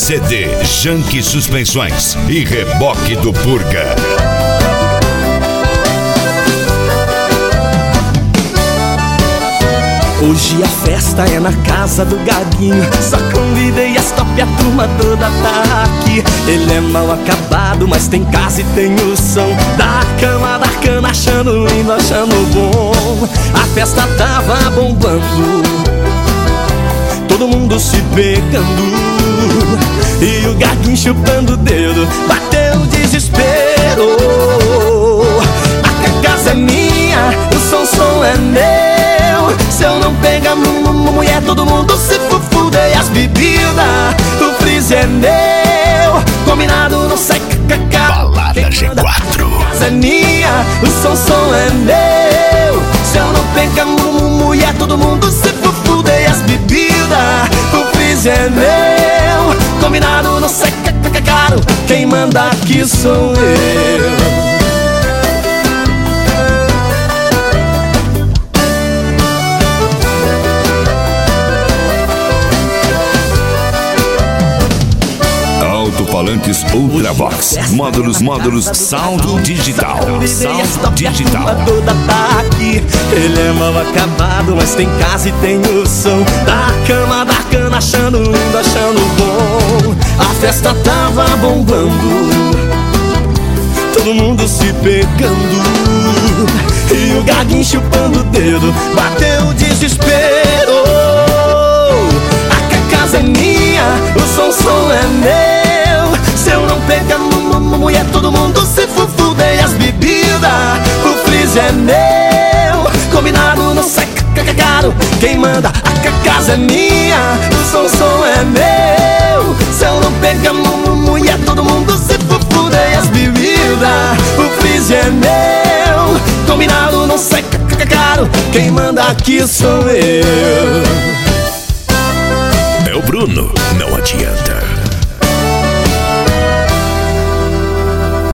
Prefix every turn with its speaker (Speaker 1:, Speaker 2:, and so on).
Speaker 1: CD Janque Suspensões e Reboque do Purga.
Speaker 2: Hoje a festa é na casa do Gaguinho. Só convidei as top e a turma toda tá aqui. Ele é mal acabado, mas tem casa e tem o som da cama, da cana, achando lindo, achando bom. A festa tava bombando, todo mundo se pegando, e o Gaguinho chupando o dedo. Bateu o desespero. A casa é minha, o som é meu. Se eu não pegar mulher, todo mundo se fuder. As bebidas, o freezer é meu. Combinado, não sai cacau.
Speaker 1: Balada G4.
Speaker 2: A casa é minha, o som é meu. Se eu não pegar mulher, todo mundo se fuder. As bebidas, o freezer é meu. Combinado, não sai caro. Quem manda aqui sou eu.
Speaker 1: Alto-falantes Ultravox. Módulos Sound Digital. Sound Digital.
Speaker 2: Toda tá aqui. Ele é mal acabado, mas tem casa e tem o som da cama, da cana, achando lindo, achando bom. A festa tava bombando, todo mundo se pegando, e o Gaguinho chupando o dedo. Bateu o desespero. A casa é minha, o som é meu. Se eu não pegar mulher, todo mundo se fuder. As bebidas, o freezer é meu. Combinado, não sai caro. Quem manda, a casa é minha, o som é meu. Se eu não pegar mulher, todo mundo se fuder. As bebidas, o freezer é meu. Combinado, não sai caro. Quem manda aqui sou eu.
Speaker 1: É o Bruno, não adianta.